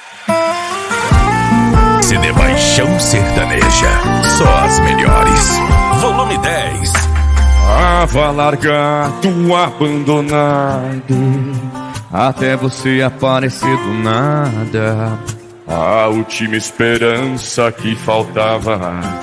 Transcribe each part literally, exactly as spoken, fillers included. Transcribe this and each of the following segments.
C D Paixão Sertaneja, só as melhores. Volume dez. Tava largado, abandonado, até você aparecer do nada. A última esperança que faltava.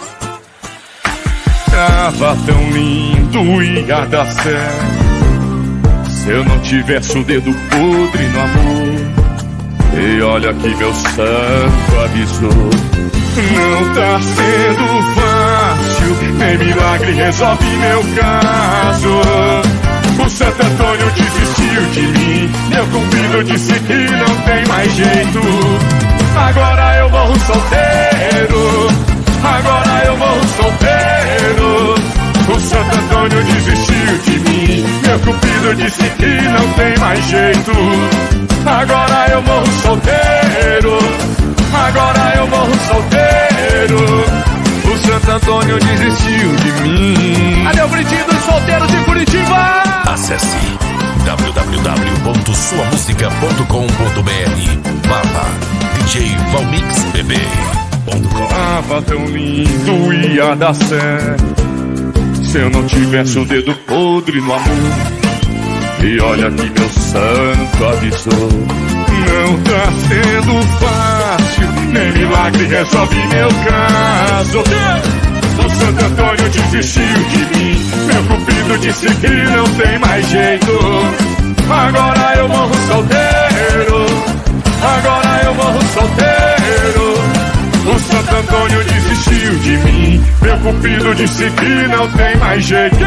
Tava tão lindo, ia dar certo se eu não tivesse o dedo podre no amor. E olha que meu santo avisou. Não tá sendo fácil, nem milagre resolve meu caso. O Santo Antônio desistiu de mim, meu cupido disse que não tem mais jeito. Agora eu morro solteiro, agora eu morro solteiro. O Santo Antônio desistiu de mim, meu cupido disse que não tem mais jeito. Agora eu morro solteiro, agora eu morro solteiro. O Santo Antônio desistiu de mim. Adeus, Britido, solteiro de Curitiba. Acesse w w w ponto sua música ponto com ponto b r barra D J Valmix B B ponto com. Tava tão lindo, ia dar certo se eu não tivesse o dedo podre no amor. E olha que meu santo avisou. Não tá sendo fácil, nem milagre resolve meu caso. O Santo Antônio desistiu de mim, meu cupido disse que não tem mais jeito. Agora eu morro solteiro, agora eu morro solteiro. O Santo Antônio desistiu de mim, meu cupido disse que não tem mais jeito.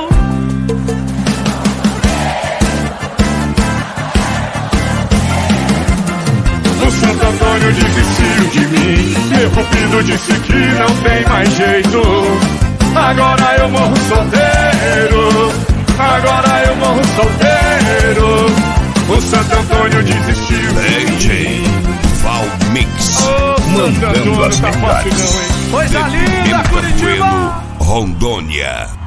O Santo Antônio desistiu de mim, meu cupido disse que não tem mais jeito. Agora eu morro solteiro, agora eu morro solteiro. O Santo Antônio desistiu D J Valmix, oh, mandando as melhores. Coisa linda, Curitiba. Rondônia.